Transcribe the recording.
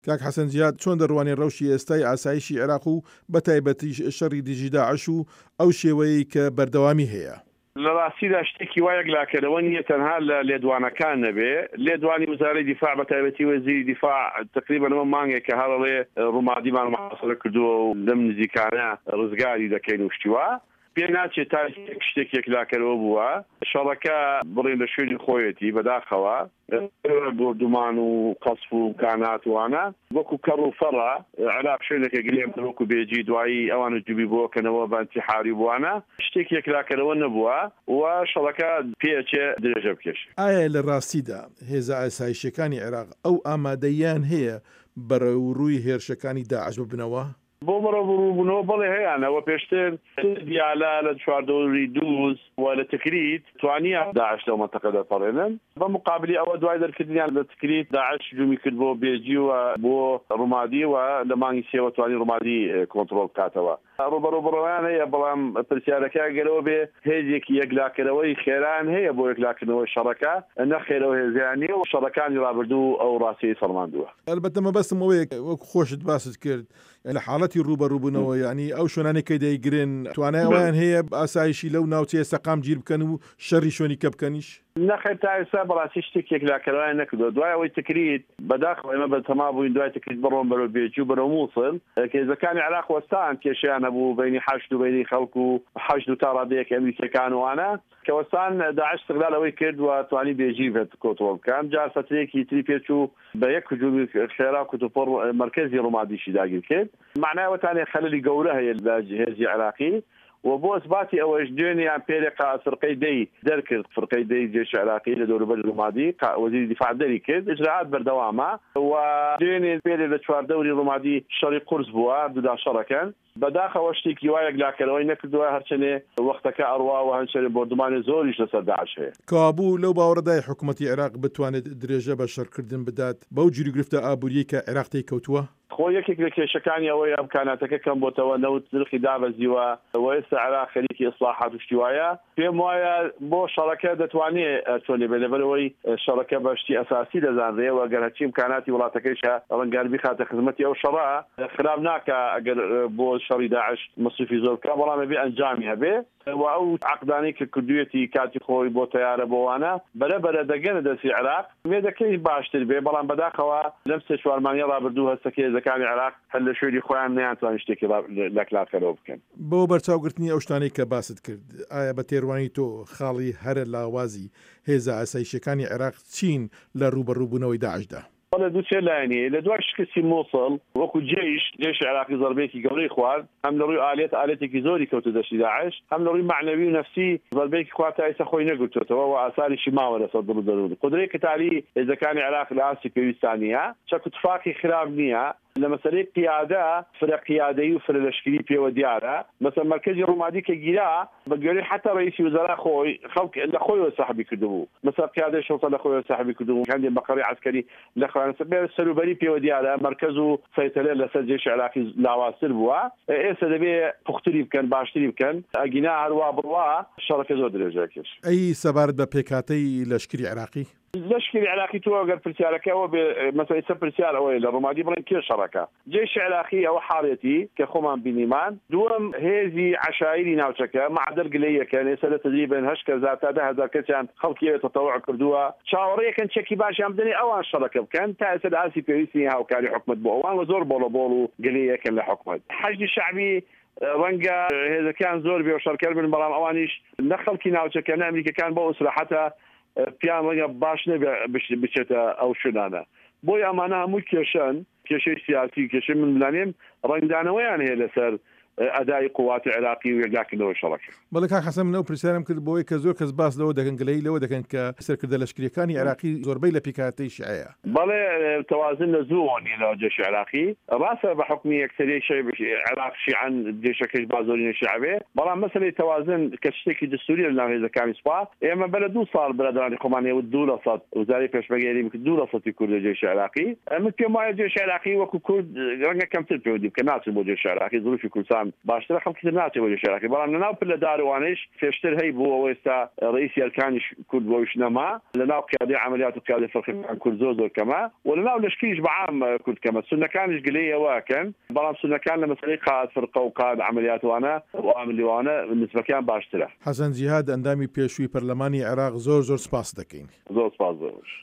کاک حەسەن جیاد چۆن دەڕوانێت ڕەوشی ئێستای ئاسایشی عێراق و بەتایبەتی شەڕی دژی داعش و ئەو شێوەیەی کە بەردەوامی هەیە؟ لە ڕاستیدا شتێکی وایەک لاکەرەوە نیە تەنها لە لێدوانەکان نەبێ، لێدوانی وزارەی دیفاع بەتایبەتی وەزیری دیفاع تقریبەن ئەمە مانگێک کە هەڵەڵێ ڕوومادیمان محاصرە کردووە و لەم نزیکانە ڕزگاری دەکەین و شتیوە پێ ناچێت تا شتێکێک لاکەرەوە بووە شەڕەکە بڕێن لە شوێنی خۆیەتی بەداخەوە گۆردومان و قەسف و کاناتوانە وەکو کەڕ و فەڕە عێراق شوێنێکە گرێم وەکو بێجی دوایی ئەوانە جوبی بۆکەنەوە بە ئەنتیحاری بووانە شتێک لاکەرەوە نەبووە و شەڕەکە پێچێ درێژە بکەش. ئایا لە ڕاستیدا هێزە ئاسایشەکانی عێراق ئەو ئامادەیان هەیە بەڕێوڕووی هێرشەکانی داعش ببنەوە؟ بۆ بەڕێوەبوونەوە بەڵێ هەیەنەوە پێشتر دیالا لە چواردەوری دووز و لە تکریت توانیە داعش لەو مەنتەقەدا پەڕێنن بە مقابلی ئەوە دوای دەرکردنیان لە تکریت داعش جومی کرد بۆ بێجی و بۆ ڕوومادی و لە مانگی سێوە توانی ڕوومادی کۆنتڕۆڵ بکاتەوە. ڕوبەڕوبڕەوەیان هەیە بەڵام پرسیارەکە گەرەوە بێ هێزێکی یەکلاکردنەوەی خێران هەیە بۆ یەکلاکردنەوەی شەڕەکە نەخێرەوە هێزیانی و شەڕەکانی ڕابردوو ئەو ڕاستیی فەرماندووە. ئەلبەتە مەبەستم ئەوەیە وەکو خۆشت باست کرد لە حاڵەتی ڕوبەڕووبوونەوە یعنی ئەو شوێنانێکی دەیگرن توانای ئەویان هەیە ئاسایشی لەو ناوچەیە سەقام گیر بکەن و شەڕی شوێنی کە بکەنیش؟ نەخێر تا ئێستا بەڕاستی شتێک لاکەرەوەیان نەکردووە. دوای ئەوەی تکریت بەداخەوە ئێمە بەتەما بووین دوای تکریت بڕۆن بەرەو بێجی و بەرەو مووسڵ هێزەکانی عێراق وەستان کێشیان هەبوو بینی حەشد و بینی خەڵک و حەشد و تا ڕادەیەک ئەمریکەکان وانە کە وەستان داعش استقلال ئەوەی کرد و توانی بێجی بێت کۆنتڕۆڵ بکەن جار فترەیەکی تری پێچوو بە یەک هجوومی خێرا کوتوپڕ مرکزی ڕوومادیشی داگیر کرد. معنای وەتانێ خەلەلی گەورە هەیە لە هێزی عێراقی و بۆ ئەثباتی ئەوەش دوێنیان پێرێقا فرقەی دەی دەرکرد فرقەی دەی جێش عێراقی لە دەوروبەری ڕوومادی وەزیری دیفاع دەری کرد ئیجراعات بەردەوامە و دوێنێ پێرێ لە چواردەوری ڕوومادی شەڕی قورس بووە دوودا شەڕەکەن بەداخەوە شتێکی وایەک لاکەرەوەی نەکردووە هەرچەنێ وەختەکە ئەڕوا و هەنچەرێ بۆردومانی زۆریش لەسەر داعش هەیە. کابوو لەو باوەڕدای حکوومەتی عێراق بتوانێت درێژە بە شەڕکردن بدات بەو جوری گرفتە ئابووریە کە عێراق تێی کەوتووە؟ خۆ یەکێک لە کێشەکانی ئەوەی ئەم کاناتەکە کەم بۆتەوە نەوت نرخی دابەزیوە و ئێستا عێراق خەریکی ئیسلاحات و شتی وایە پێم وایە بۆ شەڕەکە دەتوانێت چۆنێ بێ لەبەرەوەی شەڕەکە بەشتی ئەساسی دەزانرێەوە گەر هەرچی امکاناتی وڵاتەکەیشە ڕەنگاربی خاتە خزمەتی ئەو شەڕە خراپ ناکە ئەگەر بۆ شەڕی داعش مەصرفی زۆر بکە بەڵام بێ ئەنجامی هەبێ و ئەو عقدانەی کە کردوێتی کاتی خۆی بۆ تەیارە بۆوانە بەرەبەرە دەگەنە دەستی عێراق مێدەکەی باشتر بێ بەڵام بەداخەوە لەم سێ چوارمانیە ڕابردوو هەستەکە هێزەکانی عێراق هەر لە شوێنی خۆیان نەیانتوان شتێکی لەکلاتکەرەوە بکەن. بۆ بەرچاوگرتنی ئەو شتانەی کە باست کرد ئایا بە تێڕوانی تۆ خاڵی هەرە لاوازی هێزە ئاسایشەکانی عێراق چین لە ڕوبەڕووبوونەوەی داعشدا؟ لە دوو چێ لایەنێ لە دوای شکستی مووسڵ وەکو جێش عێراقی زەربەیەکی گەورەی خوارد هەم لە ڕووی ئالێتێکی زۆری کەوتە دەشتی داعش هەم لە ڕووی معنەوی و نەفسی زەربەیەکی خوارد تا ئێستا خۆی نەگرتوێتەوە و ئاساریشی ماوە لەسەر دڵ و دەروون قودرەیەکی تالی هێزەکانی عێراق لە ئاسی پێویستانیە چەک اتفاقی خراپ نییە لە مەسەلەی قیادە فرە قیادەیی و فرە لەشکری پێوە دیارە مەسەڵ مرکزی ڕوومادی کە گیرا بە گوێرەی حتا ڕئیسی وزەرا خۆی خەڵک لە خۆیەوە سەحبی کردبوو مەسەڵ قیادەی شەڕتە لە خۆیەوە سەحبی کردبوو هەندێک بەقەڕی عسکەری لە خوانسەر سەروبەری پێوە دیارە مرکز و سەیتەرە لەسەر جێش عێراقی لاوازتر بووە ئێستا دەبێ پوختری بکەن باشتری بکەن ئەگینا هەروە بڕوا شەڕەکە زۆر درێژەکەش. ئەی سەبارەت بە پێکهاتەی لەشکری عێراقی لەشکری عێراقی تۆ ئەگەر پرسیارەکەەوە مەسەلەی سەر پرسیار ئەوەیە لە ڕوومادی بڵێن کێ شەڕەکە جێش عێراقی ئەوە حاڵەتی کە خۆمان بینیمان دووەم هێزی عەشایری ناوچەکە معدەر گلەیەکەن ئێستا لە تقریباً 8,000 تا 10,000 کەسیان خەڵکی تەتەوع کردووە چاوەڕێیەکەن چەکی باشیان بدەنی ئەوان شەڕەکە بکەن تا ئێستا ئاسی پێویستی هاوکاری حکومەت بۆ ئەوان و زۆر بۆڵەبۆڵ و گلەیەکەن لە حکومەت حەشدی شەعبی ڕەنگە هێزەکان زۆر بێ و شەڕکەر بن بەڵام ئەوانیش نە خەڵکی ناوچەکە نە ئەمریکەکان بۆ ئوسلحەتە پیان ڕەنگە باش نەبێ بچێتە ئەو شوێنانە بۆی ئەمانە هەموو کێشەی سیاسی کێشەی من بڵانێم ڕنگدانەوەیان هەیە لەسەر ئەدای قوواتی عێراقی و یەکلاکردنەوەی شەڕەکە. بەڵێ کاک حەسەن منەوە پرسیارم کرد بۆی کە زۆر کەس باس لەوە دەکەن گلەی لەوە دەکەن کە سەرکردە لەشکریەکانی عێراقی زۆربەی لە پیکاتەی شیعەیە. بەڵێ تەوازن لە زووەنی لە جێشی عێراقی ڕاستە بە حکمی یەکسەریەی عێراق شیعەن جێشەکەش با زۆرینە شیعەبێ بەڵام مەسەلەی تەوازن کە شتێکی دستوری لە ناو هێزەکانی سوپا ئێمە بەلە 2 ساڵ بەرادرانی خۆمانەوە 200 وزارەی پێشمەرگەری 200 کورد لە جێشی عێراقی من پێم وایە جێشی عێراقی وەکو کورد ڕەنگە کەمتر پێوە دی کە ناچن بۆ جێشی عێراقی ظروفی کوردستان باشترە خەڵکی ناچێت شارەکە بەڵام لەناو پلە داروانش پێشتر هەی بوو ئێستا ڕئیسی ئەرکانی کورد بۆش نەما لەناو قیادەی عملیات و قیادەی فەرقەکان کورد زۆر کەمە و لەناو لەشکریش بەعام کورد کەمە سونەکانیش گلەی ئەوەکەن بەڵام سونەکان لە مەسەلەی قاد فەرقە و قاد عملیاتوانە و عاملیوانە نسبەکان باشترە. حەسەن جیهاد ئەندامی پێشووی پەرلەمانی عێراق زۆر سپاس دەکەین. زۆر سپاس.